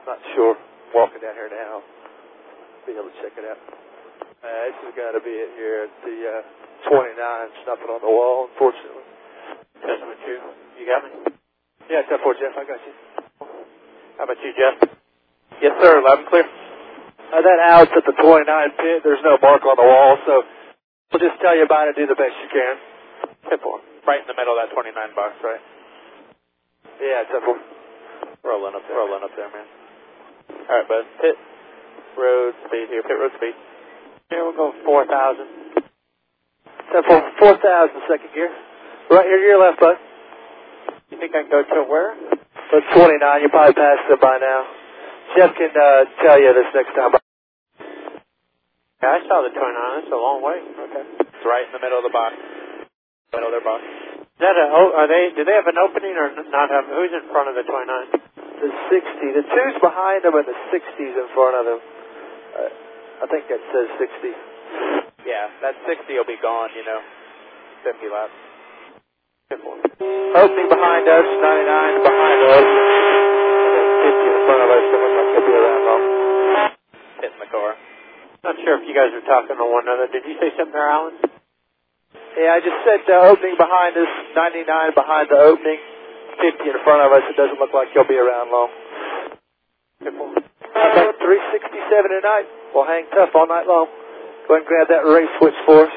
Not sure. Walking down here now. Be able to check it out. This has got to be it here. It's the 29. It's nothing on the wall, unfortunately. Testing with you. You got me? Yeah, 10-4, Jeff. I got you. How about you, Jeff? Yes, sir. Loud and clear. That out's at the 29 pin. There's no mark on the wall, so we'll just tell you about it. Do the best you can. 10-4. Right in the middle of that 29 box, right? Yeah, 10-4. Rolling up there, man. All right, bud. Pit road speed here. Pit road speed. Here we'll go 4,000. 10-4. 4,000 second gear. Right here to your left, bud. You think I can go to where? The 29. You probably passed it by now. Jeff can tell you this next time. Yeah, I saw the 29. That's a long way. Okay. It's right in the middle of the box. Middle of their box. Is that do they have an opening or not have? Who's in front of the 29? The 60. The 2's behind them and the 60's in front of them. I think that says 60. Yeah, that 60 will be gone, 50 laps. 10-4. Opening behind us, 99 behind us. 50 in front of us, so it looks like he'll be around long. Hitting the car. Not sure if you guys are talking to one another. Did you say something there, Alan? Yeah, I just said opening behind us, 99 behind the opening, 50 in front of us. It doesn't look like he'll be around long. 10-4. About 367 tonight. We'll hang tough all night long. Go ahead and grab that race switch for us.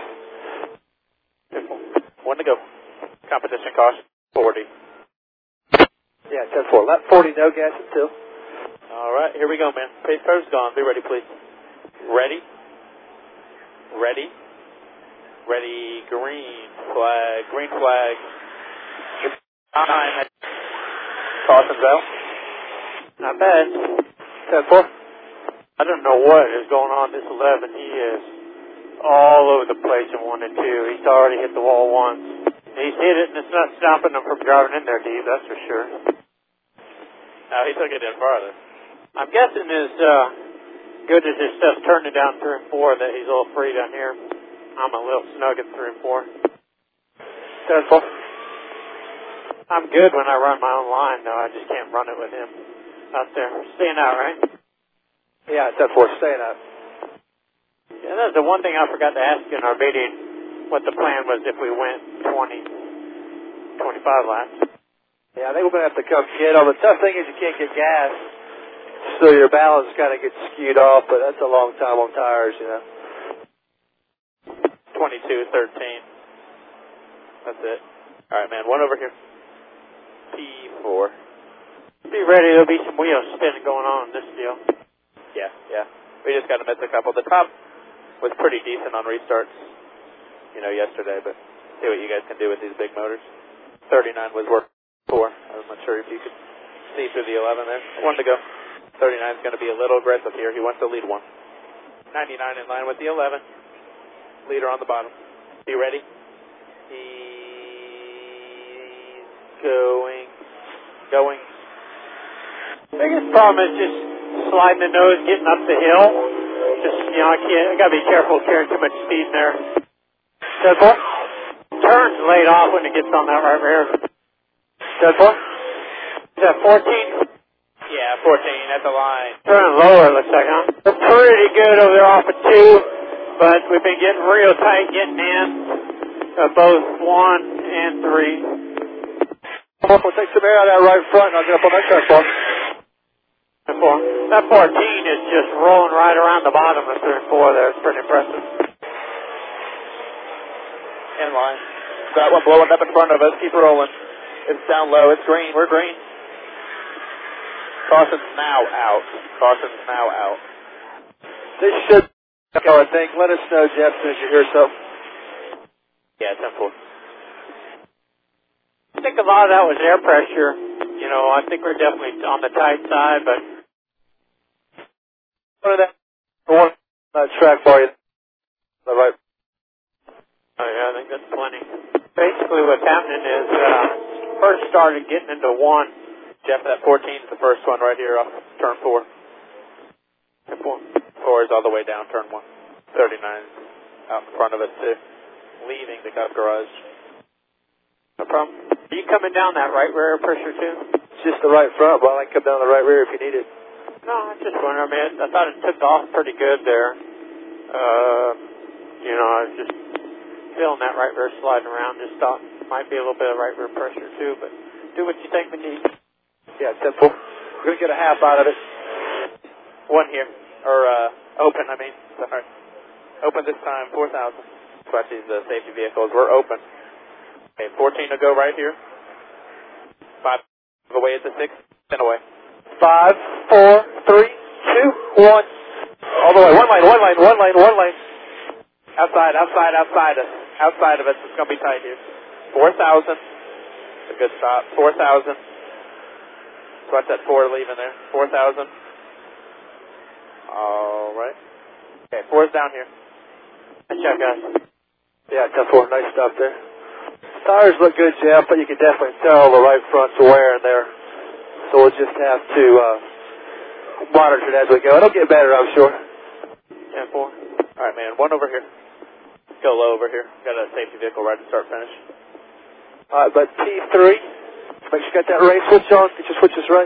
10-4. 1 to go. Competition cost 40. Yeah, 10-4. Lap 40, no gas until. All right, here we go, man. Pace car's gone. Be ready, please. Ready? Ready? Ready. Green flag. Green flag. Time. Caution's out. Not bad. 10-4. I don't know what is going on this 11. He is all over the place in 1 and 2. He's already hit the wall once. He's hit it, and it's not stopping him from driving in there, Dave, that's for sure. No, he took it in farther. I'm guessing as good as his stuff's turning down 3 and 4 that he's a little free down here. I'm a little snug at 3 and 4. 10-4. I'm good when I run my own line, though. I just can't run it with him out there. Staying out, right? Yeah, 10-4. Staying out. Yeah, that's the one thing I forgot to ask you in our meeting. What the plan was if we went 25 laps. Yeah, I think we're going to have to come get them. The tough thing is you can't get gas, so your balance kind of gets skewed off, but that's a long time on tires, 22-13. That's it. All right, man. 1 over here. P4. Be ready. There'll be some wheels spinning going on in this deal. Yeah. We just got to miss a couple. The top was pretty decent on restarts. Yesterday, but see what you guys can do with these big motors. 39 was work 4. I'm not sure if you could see through the 11 there. 1 to go. 39 is going to be a little aggressive here. He wants to lead 1. 99 in line with the 11. Leader on the bottom. Be ready. He's going. Biggest problem is just sliding the nose, getting up the hill. Just, I got to be careful carrying too much speed in there. 10-4. Turns laid off when it gets on that right rear. 10-4. Is that 14? Yeah, 14 at the line. Turning lower, looks like, huh? We're pretty good over there off of 2, but we've been getting real tight getting in both 1 and 3. We'll take some air out of that right front and I'll get up on that track for 10-4. That 14 is just rolling right around the bottom of 3 and 4 there. It's pretty impressive. In line. Got one blowing up in front of us. Keep rolling. It's down low. It's green. We're green. Caution's now out. This should go, I think. Let us know, Jeff, as soon as you hear something. Yeah, 10-4. I think a lot of that was air pressure. I think we're definitely on the tight side, but one track for you. The right. Oh, yeah, I think that's plenty. Basically what's happening is first started getting into 1. Jeff, that 14 is the first one right here off turn 4. 4 is all the way down turn 1. 39 out in front of us too. Leaving the Cup garage. No problem. Are you coming down that right rear pressure too? It's just the right front, but I can come down the right rear if you need it. No, I just wondering. I mean, I thought it took off pretty good there. You know, I was just feeling that right rear sliding around. Just thought might be a little bit of right rear pressure too, but do what you think we need. Yeah, 10-4. We're going to get a half out of it. One here. Or, open, I mean. Sorry. Open this time, 4,000. Watch these safety vehicles. We're open. Okay, 14 to go right here. 5 away at the 6. 10 away. 5, 4, 3, 2, 1. All the way. One lane. Outside of us. It's going to be tight here. 4,000. A good stop. 4,000. Watch that 4 leaving there. 4,000. All right. Okay, 4's down here. Good job, guys. Yeah, 10-4. Nice stuff there. Tires look good, Jeff, but you can definitely tell the right front's wearing there. So we'll just have to monitor it as we go. It'll get better, I'm sure. 10-4. All right, man. One over here. Go low over here. Got a safety vehicle right to start finish. All right, but T3, make sure you got that race switch on. Get your switches right.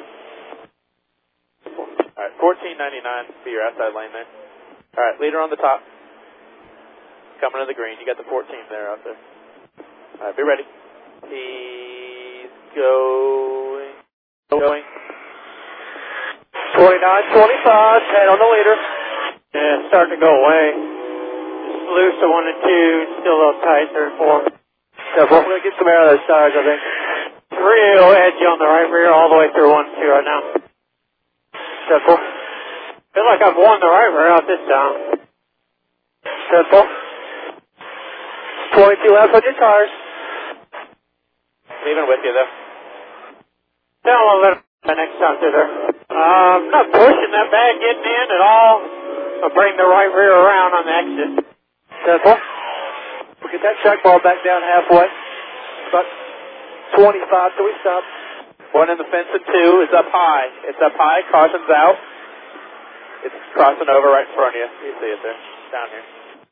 All right, 1499. Be your outside lane, man. All right, leader on the top. Coming to the green. You got the 14 there out there. All right, be ready. He's going. 29, 25, 10 on the leader. Yeah, it's starting to go away. Just loose to 1 and 2. Still a little tight, 3 and 4. Yeah, we're going to get some air out of those tires, I think. Real edgy on the right rear all the way through 1 and 2 right now. 10-4. Feel like I've won the right rear out this time. 10-4. 22 laps on your tires. Leaving with you, though. Down a little bit next time through there. Not pushing that bad getting in at all. I'll bring the right rear around on the exit. 10-4. We'll get that track ball back down halfway. About 25 till we stop. One in the fence and 2 is up high. It's up high. Caution's out. It's crossing over right in front of you. You see it there. Down here.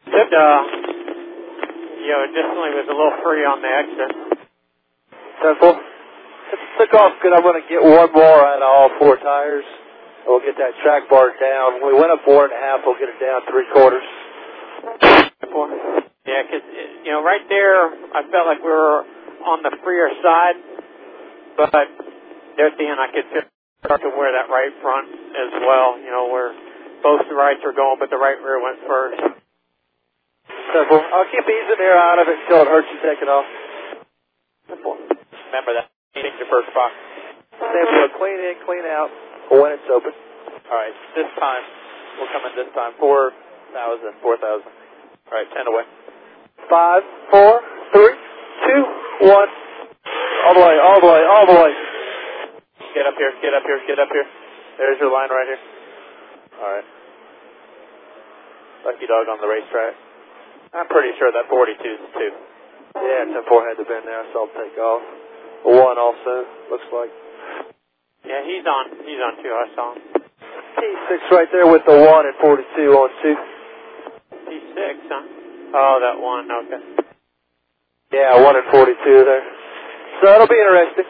It definitely was a little free on the exit. 10-4. It took off good. I'm going to get one more out of all 4 tires. We'll get that track bar down. When we went up 4.5, we'll get it down 3/4. 4. Yeah, because, right there, I felt like we were on the freer side, but there at the end I could start to wear that right front as well, where both the rights were going, but the right rear went first. 10-4. I'll keep easing air out of it until it hurts you taking off. 10-4. Remember that. Change your first box. Same deal. Clean in, clean out when it's open. All right, this time, we'll come in this time. 4,000. All right, 10 away. 5, 4, 3, 2, 1. All the way. Get up here. There's your line right here. All right. Lucky dog on the racetrack. I'm pretty sure that 42 is 2. Yeah, 10-4 had to been there. I saw him take off. 1 also, looks like. Yeah, he's on 2. I saw him. T6 right there with the 1 and 42 on 2. T6, huh? Oh, that 1, okay. Yeah, 1 and 42 there. So it'll be interesting.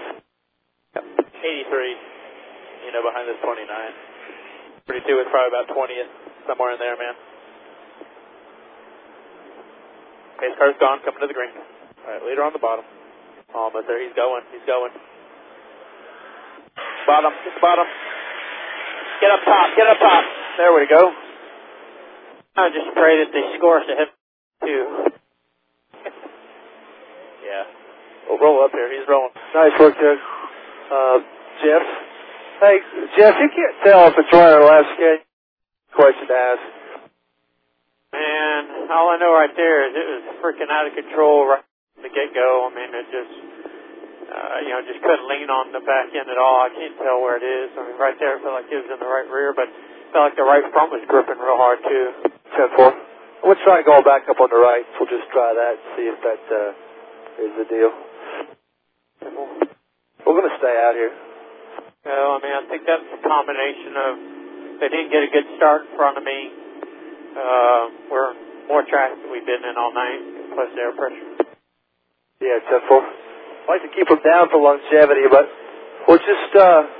83, behind this 29. 32 is probably about 20th, somewhere in there, man. Pace car's gone, coming to the green. All right, leader on the bottom. Almost there, he's going. Bottom. Get up top. There we go. I just pray that they score us ahead too. Yeah. We'll roll up here. He's rolling. Nice work there, Jeff. Hey, Jeff, you can't tell if it's right or left. Question to ask. Man, all I know right there is it was freaking out of control right from the get-go. I mean, it just, just couldn't lean on the back end at all. I can't tell where it is. I mean, right there, I felt like it was in the right rear, but I felt like the right front was gripping real hard, too. 10-4. We'll try going back up on the right. We'll just try that and see if that is the deal. 10-4. We're going to stay out here. Well, I mean, I think that's a combination of they didn't get a good start in front of me. We're more traffic than we've been in all night, plus air pressure. Yeah, 10-4. I like to keep them down for longevity, but we'll just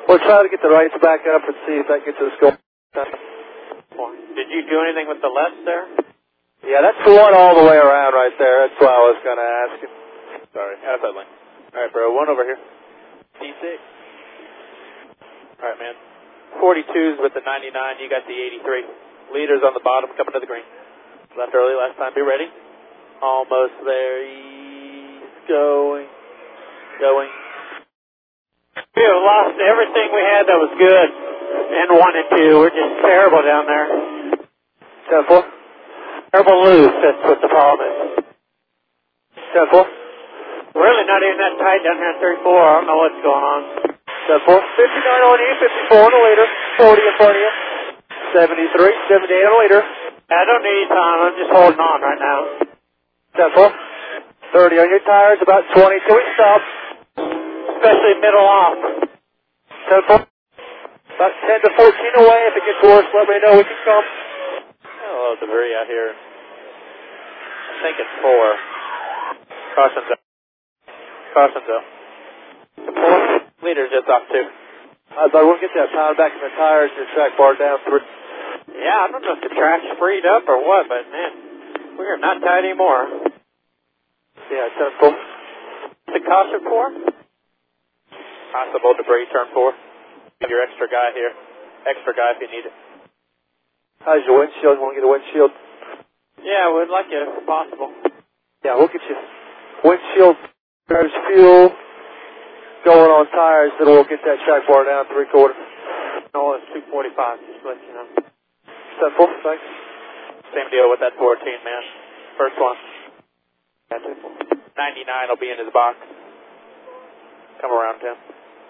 We'll try to get the rights back up and see if that gets us going. Did you do anything with the left there? Yeah, that's the one all the way around right there. That's what I was going to ask you. Sorry, outside lane. All right, bro, one over here. D6. All right, man. 42s with the 99. You got the 83. Leaders on the bottom coming to the green. Left early last time. Be ready. Almost there. He's going. Going. We have lost everything we had that was good in 1 and 2. We're just terrible down there. 10-4. Terrible loose, that's what the problem is. 10-4. Really not even that tight down here at 34. I don't know what's going on. 10-4. 59 on you, 54 on the leader. 40 in front of you. 73, 78 on the leader. I don't need time. I'm just holding on right now. 10-4. 30 on your tires, about 20 till we stop. Especially middle off. 10-4. About 10 to 14 away. If it gets worse, let me know. We can come. A little debris out here. I think it's 4. Caution zone. Caution zone. 4. Leader's just off 2. But we'll get that pound back in the tires and track bar down 3. Yeah, I don't know if the track's freed up or what, but man, we are not tight anymore. Yeah, 10-4. The caution 4? Possible debris, turn 4. Have your extra guy here. Extra guy if you need it. How's your windshield? You want to get a windshield? Yeah, we'd like it if possible. Yeah, we'll get you windshield, there's fuel, going on tires, then we'll get that track bar down 3/4. No, it's 245, just to let you know. 10-4, thanks. Same deal with that 14, man. First one. Yeah, 245. 99 will be in his box. Come around, Tim.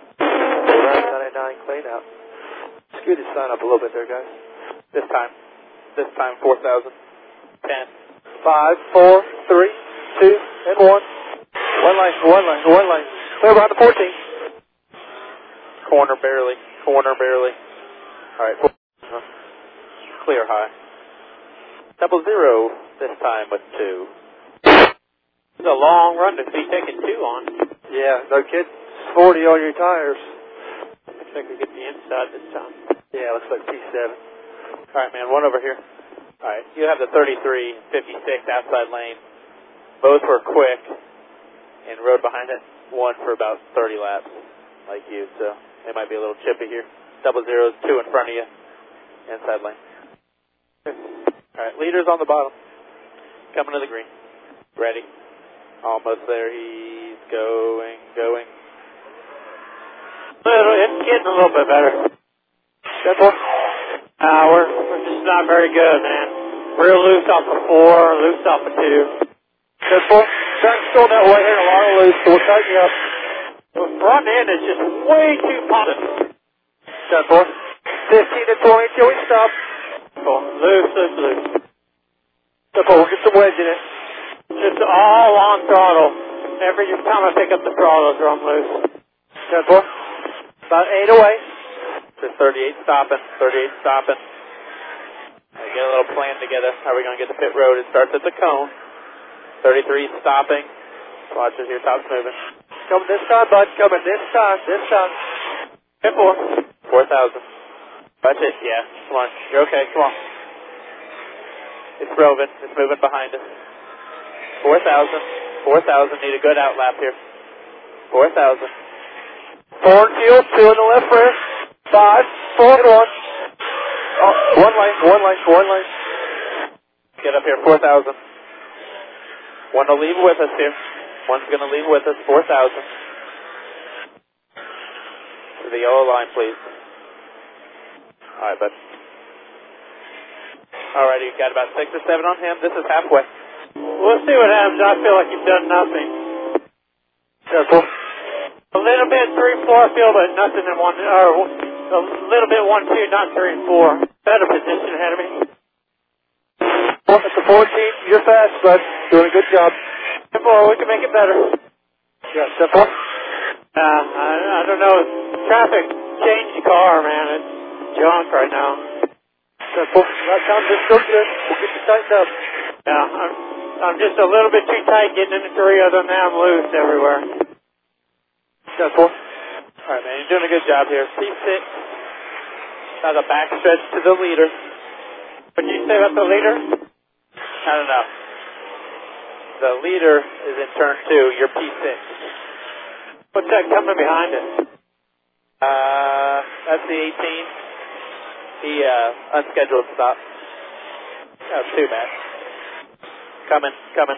99 clean out. Scoot his sign up a little bit there, guys. This time 4,000. 10. 5, 4, 3, 2, and 1. One lane. Clear behind the 14. Corner barely. All right. Clear high. 00 this time with 2. It's a long run to be taking 2 on. Yeah, no kidding. 40 on your tires. Looks like we get the inside this time. Yeah, looks like P7. All right, man. One over here. All right. You have the 33, 56 outside lane. Both were quick and rode behind it. One for about 30 laps, like you. So it might be a little chippy here. 00's 2 in front of you. Inside lane. All right. Leaders on the bottom. Coming to the green. Ready. Almost there. He's going. It's getting a little bit better. That's one. We're just not very good, man. Real loose off of 4, loose off of 2. That's one. Track's still that way here, a lot of loose, so we'll tighten you up. The front end is just way too potent. That's one. 15 to 20 till we stop. Loose. That's one. We'll get some wedge in it. Just all on throttle. Every time I pick up the throttle, it's run loose. That's one. About 8 away. To 38 stopping. Get a little plan together. How are we going to get to pit road? It starts at the cone. 33 stopping. Watch as your top's moving. Coming this time, bud. Coming this time. Pit 4. 4,000. Watch it. Yeah. Come on. You're okay. Come on. It's roving. It's moving behind us. 4,000. Need a good outlap here. 4,000. 4 in fuel, 2 in the left rear. 5, 4, and 1. Oh, one lane. Get up here, 4,000. One to leave with us here. One's going to leave with us, 4,000. To the yellow line, please. All right, bud. All right, you've got about 6 or 7 on him. This is halfway. We'll see what happens. I feel like you've done nothing. That's one. A little bit 3-4 I feel, but nothing in 1, or a little bit 1-2, not 3 and 4. Better position ahead of me. At the 14, you're fast, bud. Doing a good job. Step 4, we can make it better. Yeah, step 4. I don't know. Traffic changed the car, man. It's junk right now. Step 4. That sounds just so good. We'll get you tightened up. Yeah, I'm just a little bit too tight getting into 3, other than that I'm loose everywhere. Step 4. All right, man, you're doing a good job here. P6. Now the back stretch to the leader. What did you say about the leader? I don't know. The leader is in turn 2. You're P6. What's that coming behind us? That's the 18. The unscheduled stop. Not too bad. Coming.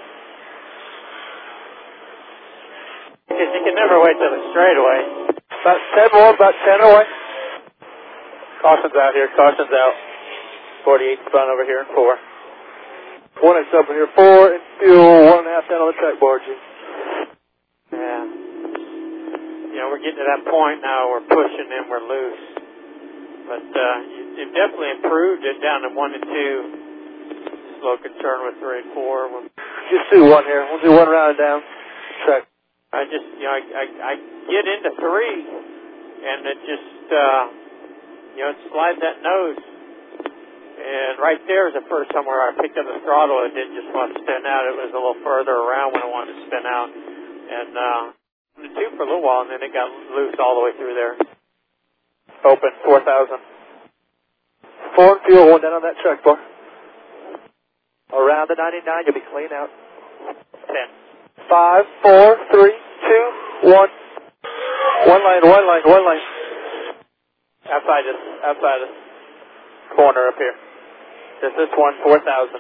Because you can never wait till the straightaway. About 10 more, about 10 away. Caution's out here. Caution's out. 48 spun over here in 4. 1X up in here, 4 and fuel, 1.5 down on the track bar, G. Yeah. You know, we're getting to that point now. We're pushing and we're loose. But you've definitely improved it down to 1 and 2. Slow concern with 3 and 4. Just do 1 here. We'll do 1 round down. Track. I just, you know, I get into 3, and it just, you know, it slides that nose. And right there is the first time where I picked up the throttle. It didn't just want to spin out. It was a little further around when I wanted to spin out. And the 2 for a little while, and then it got loose all the way through there. Open, 4,000. 4 and fuel, 1 down on that track bar. Around the 99, you'll be clean out. 10. 5, 4, 3, 2, 1. One lane. Outside this corner up here. Just this one, 4,000.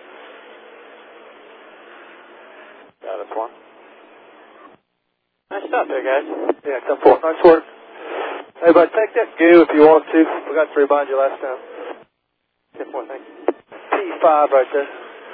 Got this one. Nice stuff there, guys. Yeah, come forward. Nice work. Hey, bud, take that goo if you want to. Forgot to remind you last time. 10-4, thanks. P5 right there.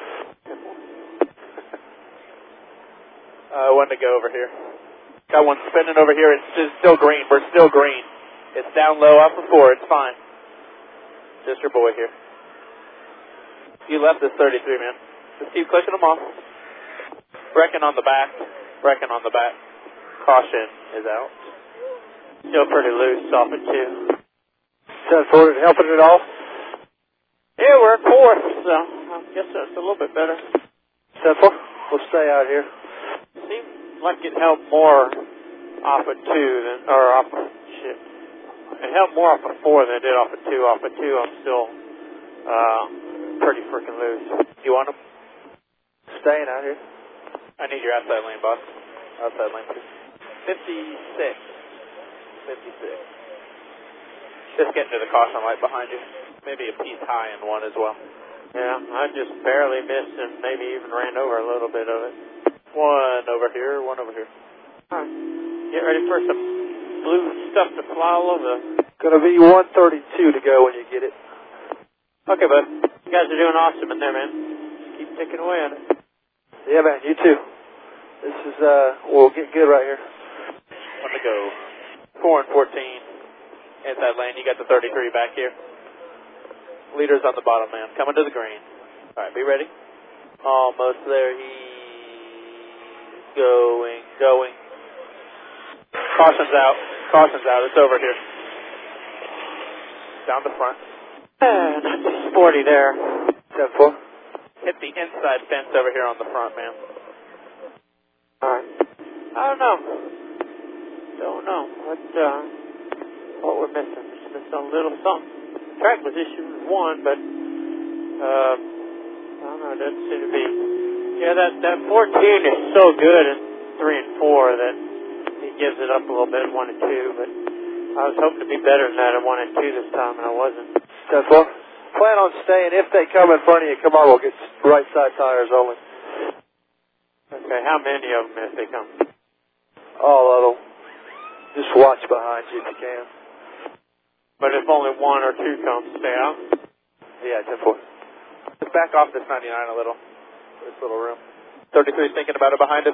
One to go over here. Got one spinning over here. It's still green. We're still green. It's down low off of 4. It's fine. Just your boy here. You left this 33, man. Just keep clicking them off. Wrecking on the back. Caution is out. Still pretty loose off at 2. 10 forward, helping it all? Yeah, we're at 4th, so I guess that's a little bit better. 10 forward, we'll stay out here. Seems like it helped more off of 2 than, or off of, it helped more off of 4 than it did off of 2. Off of 2, I'm still pretty freaking loose. You want them? Staying out here. I need your outside lane, boss. Outside lane, too. 56. Just getting to the caution light behind you. Maybe a piece high in 1 as well. Yeah, I just barely missed and maybe even ran over a little bit of it. 1 over here. All right. Get ready for some blue stuff to fly all over. Gonna be 132 to go when you get it. Okay, bud. You guys are doing awesome in there, man. Keep ticking away on it. Yeah, man, you too. This is, we'll get good right here. 1 to go. 4 and 14. Inside lane, you got the 33 back here. Leader's on the bottom, man. Coming to the green. All right, be ready. Almost there. He's going. Caution's out. It's over here. Down the front. Not too sporty there. 10-4. Hit the inside fence over here on the front, man. All right. I don't know what we're missing. Just missing a little something. Track position 1, but I don't know. It doesn't seem to be. Yeah, that 14 is so good in 3 and 4 that he gives it up a little bit in 1 and 2. But I was hoping to be better than that in 1 and 2 this time, and I wasn't. 10-4. Plan on staying. If they come in front of you, come on, we'll get right side tires only. Okay, how many of them if they come? All of them. Just watch behind you if you can. But if only 1 or 2 come, stay out? Yeah, 10-4. Just back off this 99 a little. This little room. 33's thinking about it behind us.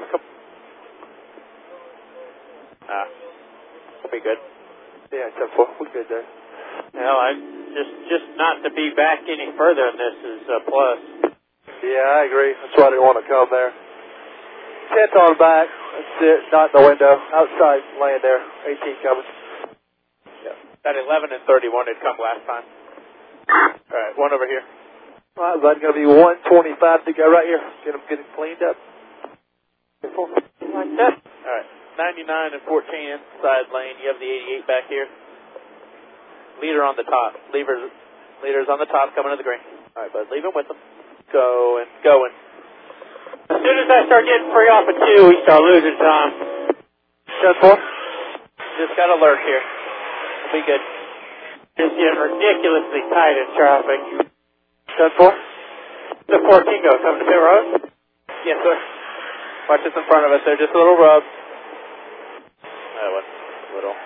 We'll be good. Yeah, 10-4. We're good there. Well, just not to be back any further in this is a plus. Yeah, I agree. That's why I didn't want to come there. 10th on back. That's it. Not in the window. Outside lane there. 18 coming. Yeah. That 11 and 31 had come last time. All right, 1 over here. All right, bud. Going to be 125 to go right here. Get them cleaned up. 4. Like that. All right. 99 and 14 inside lane. You have the 88 back here. Leader on the top. Leader's on the top coming to the green. All right, bud, leave him with them. Going. As soon as I start getting free off of 2, we start losing time. 10-4. Just got alert here. We'll be good. Just getting ridiculously tight in traffic. 10-4. The 14 go coming to pit road? Yes, sir. Watch this in front of us. They're just a little rub. That was little.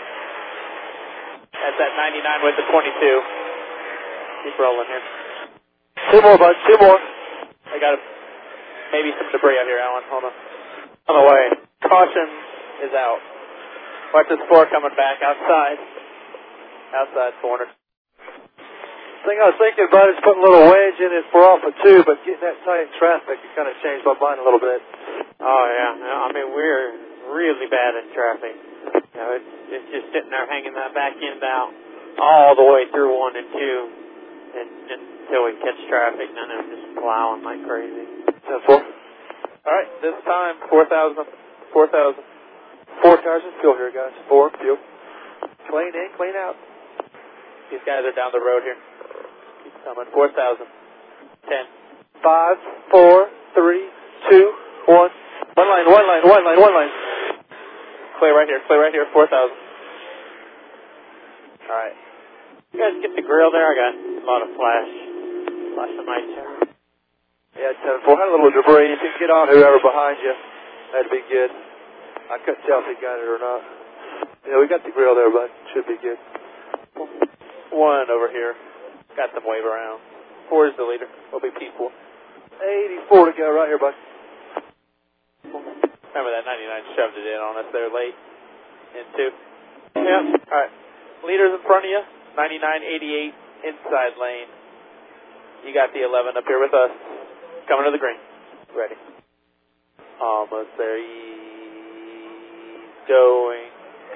That's that 99 with the 22. Keep rolling here. 2 more, bud. 2 more. I got maybe some debris out here, Alan. Hold on. On the way. Caution is out. Watch this 4 coming back outside. Outside corner. Thing I was thinking about is putting a little wedge in it for off of 2, but getting that tight in traffic, it kind of changed my mind a little bit. Oh, yeah. I mean, we're really bad in traffic. You know, it's just sitting there hanging that back end out all the way through 1 and 2 until we catch traffic, and then I'm just plowing like crazy. 10-4. All right, this time, 4,000. 4,000. 4 tires and fuel here, guys. 4, fuel. Clean in, clean out. These guys are down the road here. Keep coming. 4,000. 10. 5, 4, 3, 2, 1. One line. Clear right here. 4,000. All right. You guys get the grill there? I got a lot of flashing lights here. Yeah, 10-4. Had a little debris. You can get on whoever behind you. That'd be good. I couldn't tell if he got it or not. Yeah, we got the grill there, bud. Should be good. 1 over here. Got some wave around. 4 is the leader. Will be P4. 84 to go right here, bud. Remember that 99 shoved it in on us there late. In 2. Yep. All right. Leaders in front of you. 99, 88 inside lane. You got the 11 up here with us. Coming to the green. Ready. Almost there. Going.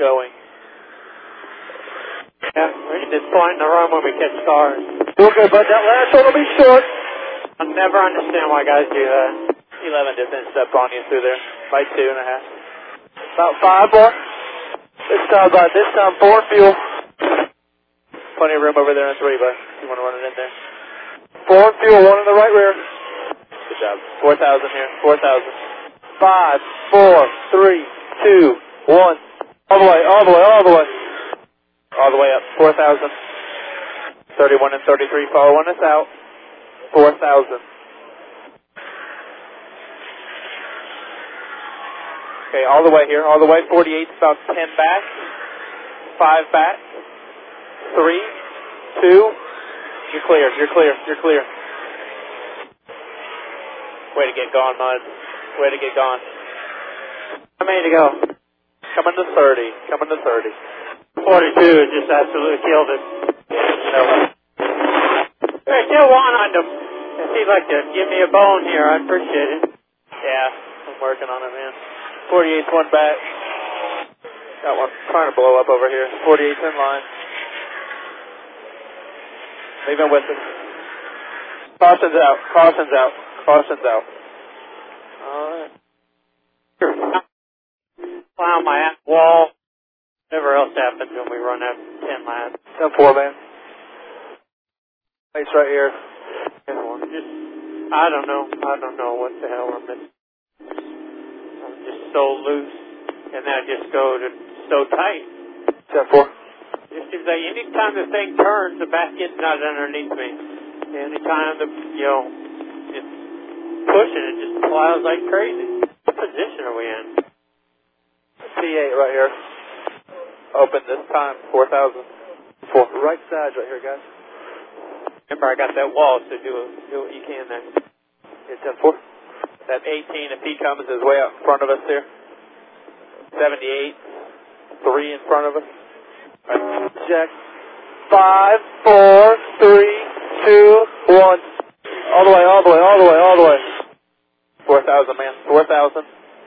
Yeah, we can just point in the room when we catch cars. Doing good, bud. That last one will be short. I'll never understand why guys do that. 11 just inched up on you through there by 2.5. About 5 more. This time 4 fuel. Plenty of room over there in 3, bud. You want to run it in there? 4 fuel, 1 in the right rear. Good job. 4,000 here. 4,000. 5, 4, 3, 2, 1. All the way. All the way up. 4,000. 31 and 33 following us out. 4,000. Okay, all the way here. All the way. 48, about 10 back. 5 back. 3, 2. You're clear. Way to get gone, Mud. Way to get gone. How many to go? Coming to 30. 42 just absolutely killed it. Hey, still one on them. If he'd like to give me a bone here, I'd appreciate it. Yeah, I'm working on it, man. 48's 1 back. Got one trying to blow up over here. 48's in line. Leave him with us. Caution's out. Alright. Plow my ass wall. Whatever else happens when we run that 10 laps. 10-4, man. Place right here. I don't know what the hell we're missing. I'm just so loose, and then I just go to so tight. 10-4. It seems like any time the thing turns, the back end's not underneath me. Any time it's pushing, it just plows like crazy. What position are we in? P8 right here. Open this time. 4,000. 4. Right side right here, guys. Remember, I got that wall, so do what you can there. Yeah, 10-4. That 18, if he comes, is way out in front of us here. 78. 3 in front of us. Right. Check. 5, 4, 3, 2, 1. All the way. 4,000, man. 4,000.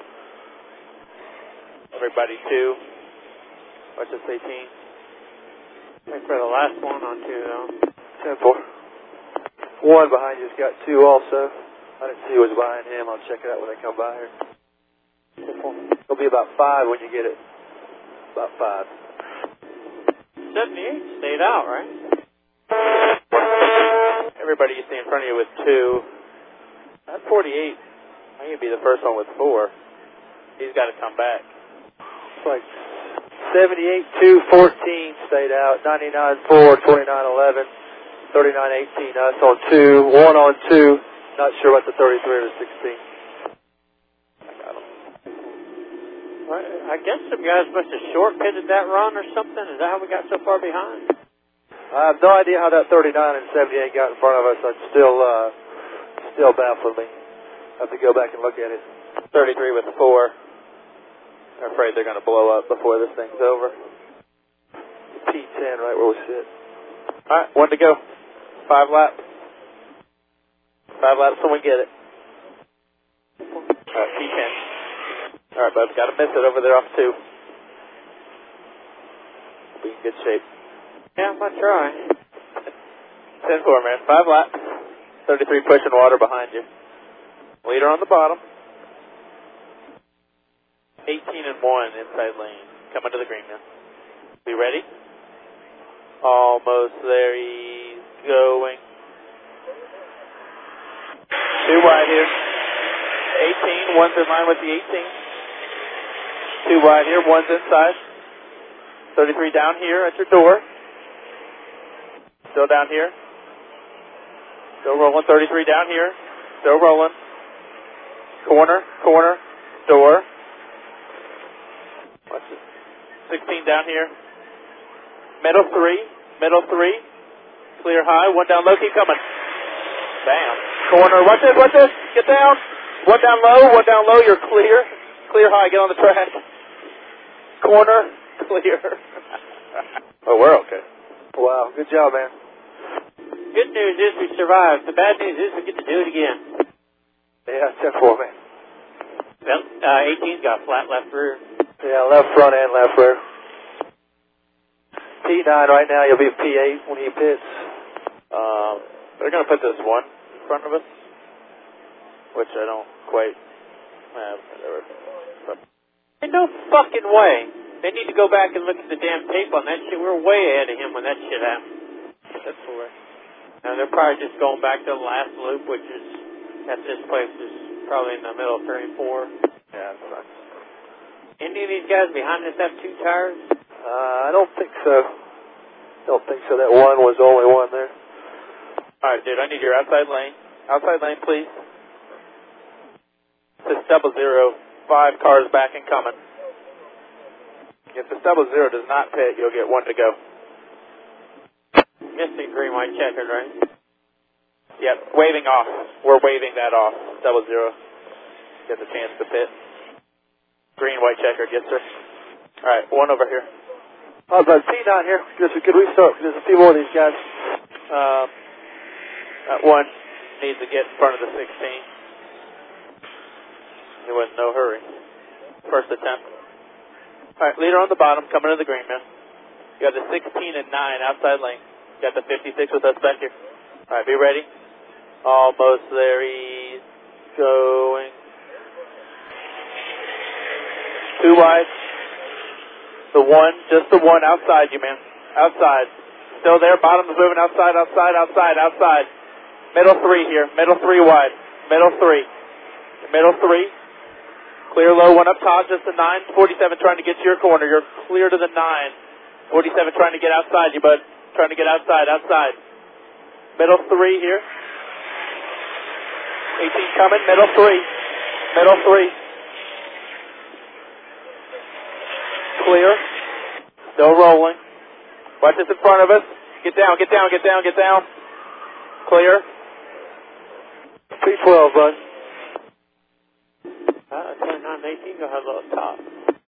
Everybody 2. What's this 18? Wait for the last one on 2, though. 10-4. 1 behind you's got 2 also. I didn't see who was behind him. I'll check it out when they come by here. 10-4. It'll be about 5 when you get it. About 5. 78 stayed out, right? Everybody you see in front of you with 2. That 48, I can be the first one with 4. He's got to come back. It's like 78, 2, 14 stayed out. 99, 4, 29, 11, 39, 18. Us on 2. 1 on 2. Not sure about the 33 or the 16. I guess some guys must have short-pitted that run or something. Is that how we got so far behind? I have no idea how that 39 and 78 got in front of us. It's still baffling me. I have to go back and look at it. 33 with 4. I'm afraid they're going to blow up before this thing's over. P10 right where we sit. All right, 1 to go. 5 laps. 5 laps when we get it. All right, P10. All right, bud. Got to miss it over there off 2. Be in good shape. Yeah, I'm going to try. 10-4, man. 5 laps. 33 pushing water behind you. Leader on the bottom. 18 and 1 inside lane. Coming to the green now. Be ready? Almost there. He's going. 2 wide here. 18. One's in line with the 18. 2 wide here. One's inside. 33 down here at your door. Still down here. Still rolling. 33 down here. Still rolling. Corner. Door. Watch it. 16 down here. Middle 3. Clear high. 1 down low. Keep coming. Bam. Corner. Watch this. Get down. 1 down low. You're clear. Clear high. Get on the track. Corner. Clear. Oh, we're okay. Wow. Good job, man. Good news is we survived. The bad news is we get to do it again. Yeah, 10-4, man. Well, 18's got flat left rear. Yeah, left front and left rear. P9 right now, you'll be P8 when he pits. They're going to put this 1 in front of us, which I don't quite have. Ain't no fucking way. They need to go back and look at the damn tape on that shit. We were way ahead of him when that shit happened. That's 4. Now they're probably just going back to the last loop, which is at this place is probably in the middle of 34. Yeah, that's fine. Any of these guys behind us have 2 tires? I don't think so. That 1 was the only one there. All right, dude, I need your outside lane. Outside lane, please. This is 00. 5 cars back and coming. If the 00 does not pit, you'll get 1 to go. Missing green, white, checkered, right? Yep, waving off. We're waving that off. 00. Get the chance to pit. Green, white, checkered, yes, sir. All right, 1 over here. Oh, but P9 here. Could we start? There's a few more of these guys. That 1 needs to get in front of the 16. He was in no hurry. First attempt. All right, leader on the bottom, coming to the green, man. You got the 16 and 9 outside lane. You got the 56 with us back here. All right, be ready. Almost there. He's going. 2 wide. The 1, just the 1 outside you, man. Outside. Still there. Bottom's moving outside. Middle 3 here. Middle 3 wide. Middle 3. Clear low, 1 up top, just the 9. 47 trying to get to your corner. You're clear to the 9. 47 trying to get outside you, bud. Trying to get outside. Middle 3 here. 18 coming. Middle 3. Clear. Still rolling. Watch this in front of us. Get down. Clear. P12, bud. 10, 9, 18, go ahead, low top.